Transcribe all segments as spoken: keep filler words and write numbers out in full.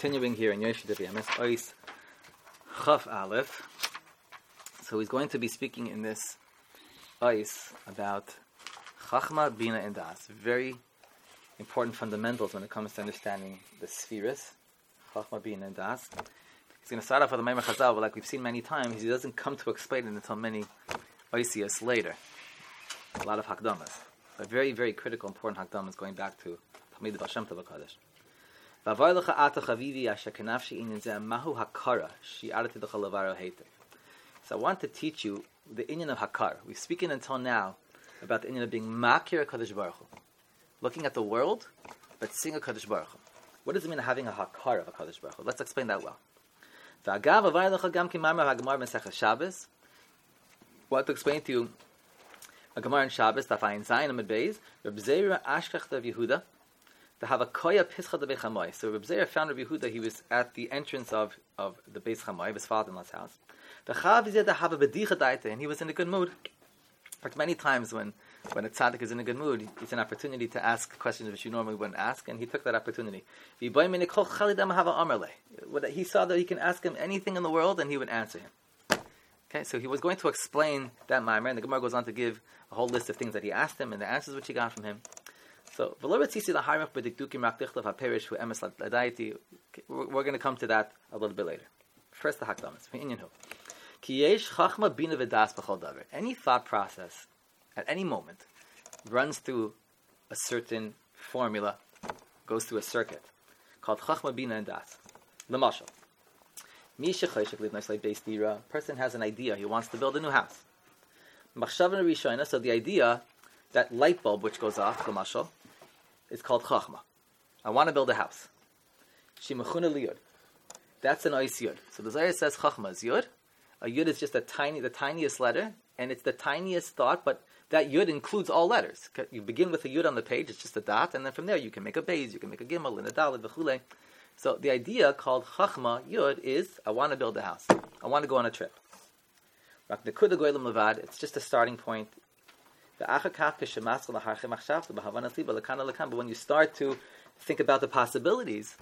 continuing here in Yeshua B'Emes, Ois Chaf Aleph. So he's going to be speaking in this Ois about Chachma, Bina, and Das. Very important fundamentals when it comes to understanding the Spheres, Chachma, Bina, and Das. He's going to start off with the Maimer Chazal, but like we've seen many times, he doesn't come to explain it until many Oisias later. A lot of Hakdamas. But very, very critical, important Hakdamas going back to Talmid Baal Shem Tov HaKadosh. So I want to teach you the inyan of Hakar. We've spoken until now about the inyan of being Makir HaKadosh Baruch Hu. Looking at the world, but seeing a Kadosh Baruch Hu. What does it mean having a Hakar of a Kadosh Baruch Hu? Let's explain that well. I want to explain to you a Gemara in Shabbos, Daf Ayin Zayin Amud Beis, Reb Zera Ashkech of Yehuda, to have a koya pischa de Beis. So Reb Zera found Reb Yehuda, he was at the entrance of, of the Beis Chamai, his father-in-law's house. And he was in a good mood. Like many times when, when a tzaddik is in a good mood, it's an opportunity to ask questions which you normally wouldn't ask, and he took that opportunity. He saw that he can ask him anything in the world, and he would answer him. Okay, so he was going to explain that maimer, and the Gemara goes on to give a whole list of things that he asked him and the answers which he got from him. So, we're going to come to that a little bit later. First, the Hakdamas. Any thought process, at any moment, runs through a certain formula, goes through a circuit, called Chachma, Bina, and Das. L'mashal. A person has an idea, he wants to build a new house. So the idea, that light bulb which goes off, l'mashal, is called Chachma. I want to build a house. Shimachuna liyud. That's an ois yud. So the Zohar says Chachma is yud. A yud is just a tiny, the tiniest letter, and it's the tiniest thought, but that yud includes all letters. You begin with a yud on the page, it's just a dot, and then from there you can make a beis, you can make a gimel, and a dalet, v'chulei. So the idea called Chachma Yud is, I want to build a house. I want to go on a trip. It's just a starting point. But when you start to think about the possibilities,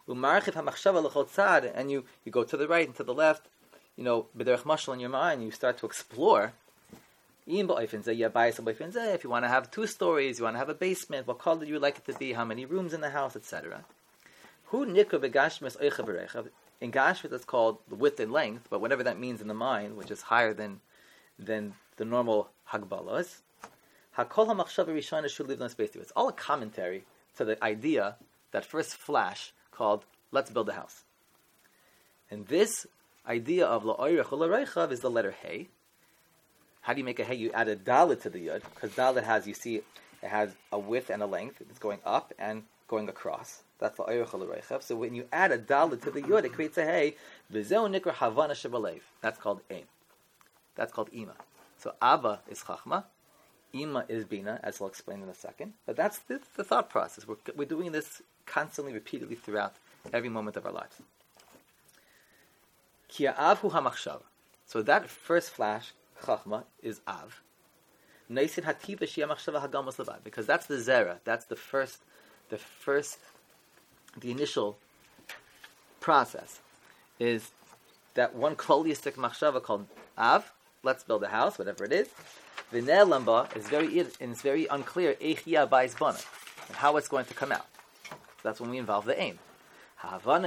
and you, you go to the right and to the left, you know, b'derech mashal in your mind, you start to explore. If you want to have two stories, you want to have a basement, what color do you like it to be, how many rooms in the house, et cetera. In Gashmis, it's called the width and length, but whatever that means in the mind, which is higher than than the normal Hagbalas, it's all a commentary to the idea, that first flash called, let's build a house. And this idea of La'oirech or La'reichav is the letter Hey. How do you make a Hey? You add a Dalet to the Yud, because Dalet has, you see, it has a width and a length. It's going up and going across. That's the La'oirech or La'reichav. So when you add a Dalet to the Yud, it creates a Hey. V'zeu nikra Havana Shebalev. That's called Aim. That's called Ima. So Abba is Chachma. Ima is Bina, as I'll explain in a second. But that's the, the thought process. We're, we're doing this constantly, repeatedly throughout every moment of our lives. Ki Av hu hamachshava. So that first flash, Chachma, is Av. Neisin hativa shi hamachshava hagamos levad. Because that's the zera. That's the first, the first, the initial process. Is that one klolistic machshava called Av. Let's build a house, whatever it is. The Ne'elamba is very, and it's very unclear Eichia Bais Bana, and how it's going to come out. So that's when we involve the aim. Then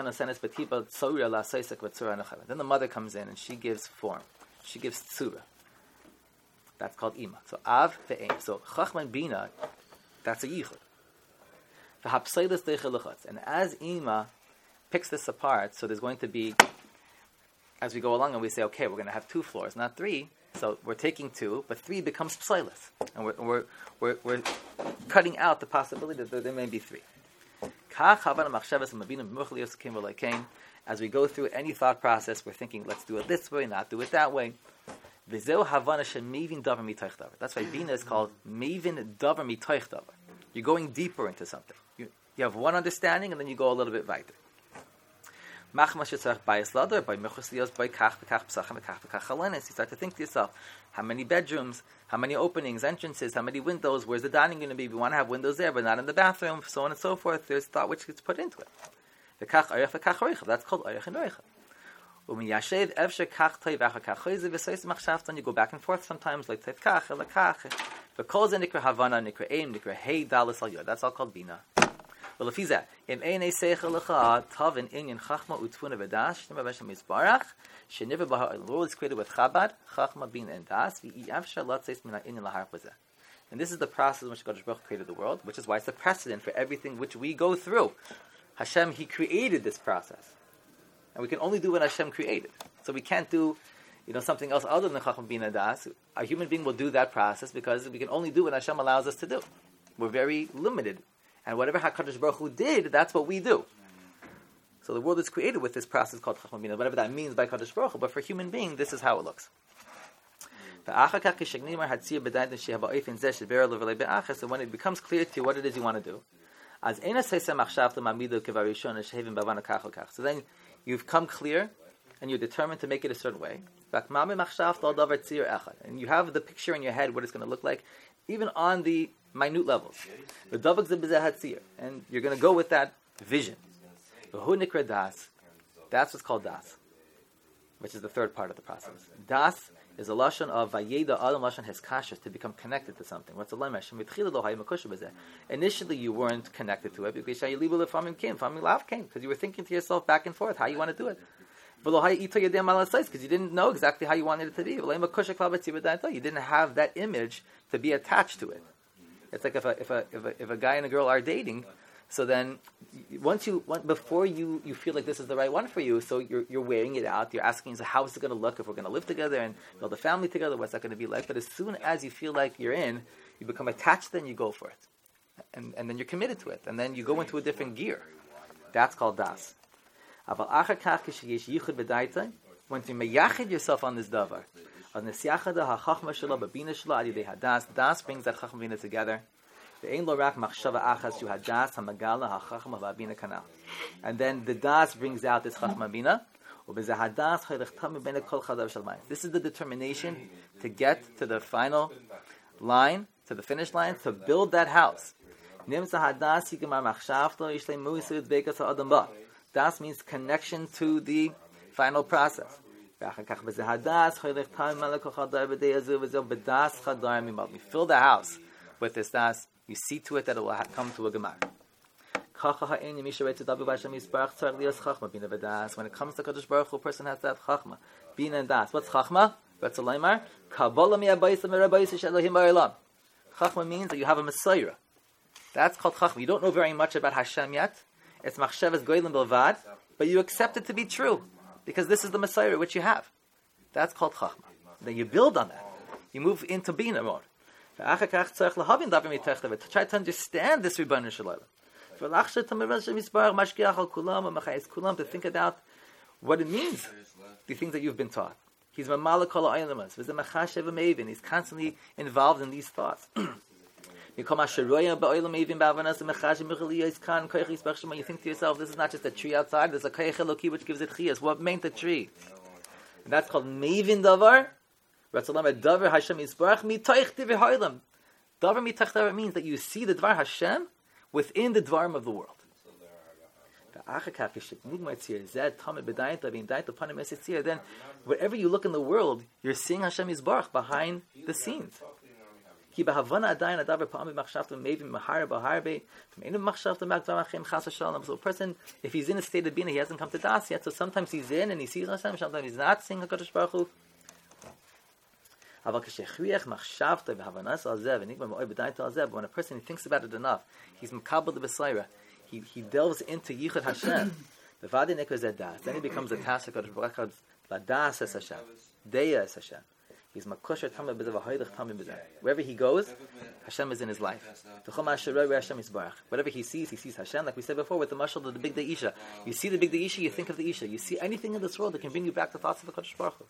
the mother comes in and she gives form. She gives tzura. That's called Ima. So Av the aim. So Chachma and Bina, that's a yichud. And as Ima picks this apart, so there's going to be, as we go along and we say, okay, we're going to have two floors, not three. So we're taking two, but three becomes psilas, and we're, we're we're we're cutting out the possibility that there may be three. As we go through any thought process, we're thinking, let's do it this way, not do it that way. That's why Bina is called Mevin Davar Mitoich Davar. You're going deeper into something. You, you have one understanding, and then you go a little bit weiter. You start to think to yourself, how many bedrooms, how many openings, entrances, how many windows, where's the dining going to be? We want to have windows there, but not in the bathroom, so on and so forth. There's thought which gets put into it. V'kach Oirech v'kach Reichav. That's called Oirech and Reichav. When you go back and forth sometimes, like Tevkach, Elakach, V'kol Ze Nikra Havana, Nikra Eim, Nikra Hey, Dalas Al Yod. That's all called Bina. Well, if he's that, Im Einei Seichel Lecha, Tav and Inyan Chachma Utfuna V'dash, Shema Veshem Yisbarach, Sheniva Baha, the world is created with Chabad, Chachma, Bina, and Das, V'yavsha Latzeis Mina Inyan Lahar V'zeh. And this is the process in which God created the world, which is why it's a precedent for everything which we go through. Hashem, He created this process. And we can only do what Hashem created. So we can't do, you know, something else other than Chacham Bina Das. A human being will do that process because we can only do what Hashem allows us to do. We're very limited. And whatever HaKadosh Baruch Hu did, that's what we do. So the world is created with this process called Chacham Bina, whatever that means by Kadosh Baruch Hu. But for a human being, this is how it looks. So when it becomes clear to you what it is you want to do, so then you've come clear and you're determined to make it a certain way. And you have the picture in your head what it's going to look like, even on the minute levels. And you're going to go with that vision. That's what's called Das, which is the third part of the process. Das is a lashon of vayeda adam lashon heskasha, to become connected to something. What's a lemesh? Initially, you weren't connected to it because you because you were thinking to yourself back and forth how you want to do it. Because you didn't know exactly how you wanted it to be. You didn't have that image to be attached to it. It's like if a if a if a, if a guy and a girl are dating. So then, once you before you, you feel like this is the right one for you, so you're you're weighing it out. You're asking, so how is it going to look if we're going to live together and build a family together? What's that going to be like? But as soon as you feel like you're in, you become attached. Then you go for it, and and then you're committed to it, and then you go into a different gear. That's called das. Once you meyachid yourself on this davar, on this yachada hachachma shelo babina shelo adidei hadas, das brings that chachma bina together. And then the das brings out this chachma bina. This is the determination to get to the final line, to the finish line, to build that house. Das means connection to the final process. We fill the house with this das. You see to it that it will ha- come to a gemar. When it comes to Kadosh Baruch Hu, a person has to have chachma, bina and das. What's chachma? Chachma means that you have a messiah. That's called chachma. You don't know very much about Hashem yet. It's machshavas goyim belvad, but you accept it to be true because this is the messiah which you have. That's called chachma. Then you build on that. You move into bina mode. To try to understand this Rebbeinu Shalom. To think about what it means, the things that you've been taught. He's He's constantly involved in these thoughts. When you think to yourself, this is not just a tree outside, there's a koyach eloki which gives it chiyas. What made the tree? And that's called mevin davar. Davar Hashem Yisbarach mitoich divrei ha'olam. Davar mitoich davar means that you see the Dvar Hashem within the Dvarim of the world. Then, wherever you look in the world, you're seeing Hashem Yisbarach behind the scenes. So a person, if he's in a state of bina, he hasn't come to das yet. So sometimes he's in and he sees Hashem, sometimes he's not seeing HaKadosh Baruch Hu. But when a person thinks about it enough, he's makabel the Besaira, he he delves into Yichud Hashem. Then he becomes a task of HaKadosh Ladas es Hashem, Deya es Hashem. He's makosher tameh b'zeh v'hoydech tameh b'zeh. Wherever he goes, Hashem is in his life. Whatever he sees, he sees Hashem. Like we said before with the mashal of the big Isha. You see the big Isha, you think of the Isha. You see anything in this world that can bring you back to thoughts of the HaKadosh Baruch Hu.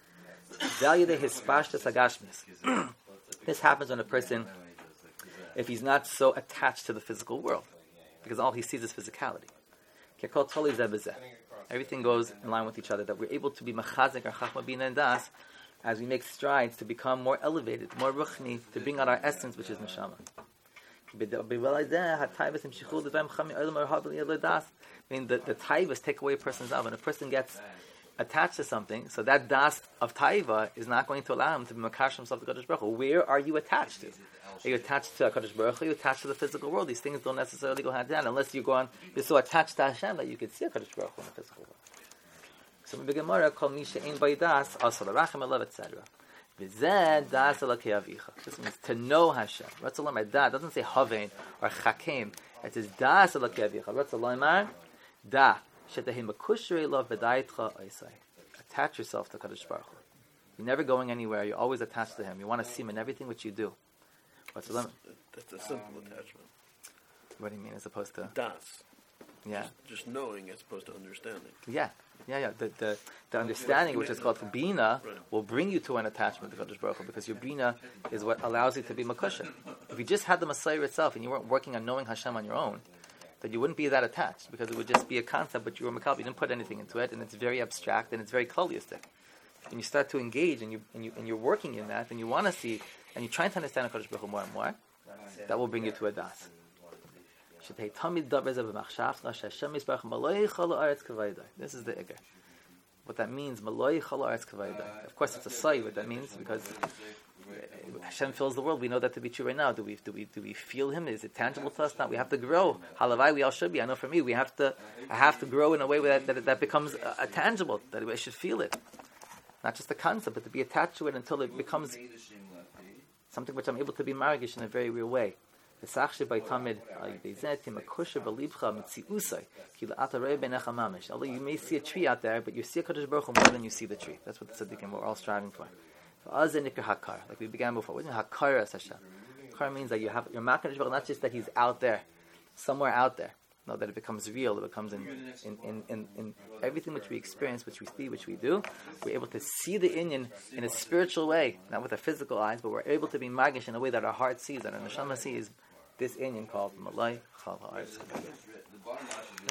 This happens when a person, if he's not so attached to the physical world, because all he sees is physicality. Everything goes in line with each other, that we're able to be machazik our chachma bina and das as we make strides to become more elevated, more ruchni, to bring out our essence, which is neshama. I mean, the, the taivas take away a person's love. When a person gets attached to something, so that das of taiva is not going to allow him to be makash himself to Kadosh Baruch Hu. Where are you attached to? Are you attached to Kadosh Baruch Hu? Are you attached to the physical world? These things don't necessarily go hand in hand unless you go on. You're so attached to Hashem that you can see a Kadosh Baruch Hu in the physical world. So we begin Gemara called Misha Ein Baidas Asal Rachem Elav et cetera. V'zed das elakei avicha. This means to know Hashem. Ratzalam Edah doesn't say Havein or Chakim. It says das elakei avicha. Ratzalam Da Shetahim Makushrei Love V'Daitcha Oisai. Attach yourself to Kadosh Baruch Hu. You're never going anywhere. You're always attached to Him. You want to see Him in everything which you do. What's the limit? That's a simple attachment. What do you mean, as opposed to Das? Yeah. Just, just knowing as opposed to understanding. Yeah, yeah, yeah. The the, the understanding, which is called bina, will bring you to an attachment to Kadosh Baruch Hu, because your bina is what allows you to be makusha. If you just had the Messiah itself and you weren't working on knowing Hashem on your own, then you wouldn't be that attached, because it would just be a concept, but you were makal. You didn't put anything into it, and it's very abstract and it's very klolistic. And you start to engage and you and you and you're working in that, and you want to see, and you're trying to understand Kadosh Baruch Hu more and more. That will bring you to a das. This is the Iger. What that means, of course it's a say what that means, because Hashem fills the world. We know that to be true right now. Do we do we do we feel Him? Is it tangible to us now? We have to grow. Halavai, we all should be. I know for me, we have to I have to grow in a way that that, that becomes a, a tangible, that I should feel it. Not just a concept, but to be attached to it until it becomes something which I'm able to be margish in a very real way. You may see a tree out there, but you see a Kadosh Baruch Hu more than you see the tree. That's what the tzaddikim we're all striving for. Like we began before, what is hakar as Hashem? Hakar means that you have your Kadosh Baruch Hu, not just that He's out there, somewhere out there. No, that it becomes real. It becomes in in, in, in in everything which we experience, which we see, which we do. We're able to see the inyan in a spiritual way, not with our physical eyes, but we're able to be magish in a way that our heart sees, that our neshama sees. This inyan called Malay Chal Ha'aretz.